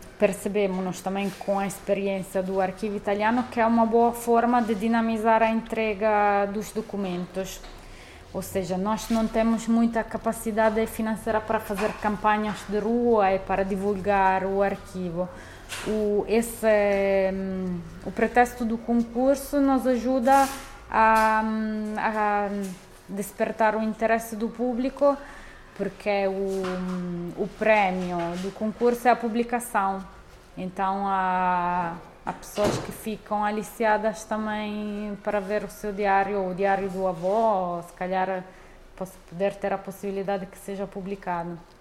percebemos também com a experiência do arquivo italiano que é uma boa forma de dinamizar a entrega dos documentos. Ou seja, nós não temos muita capacidade financeira para fazer campanhas de rua e para divulgar o arquivo. O pretexto do concurso nos ajuda a despertar o interesse do público, porque o prêmio do concurso é a publicação. Então há pessoas que ficam aliciadas também para ver o seu diário, ou o diário do avô, ou se calhar poder ter a possibilidade que seja publicado.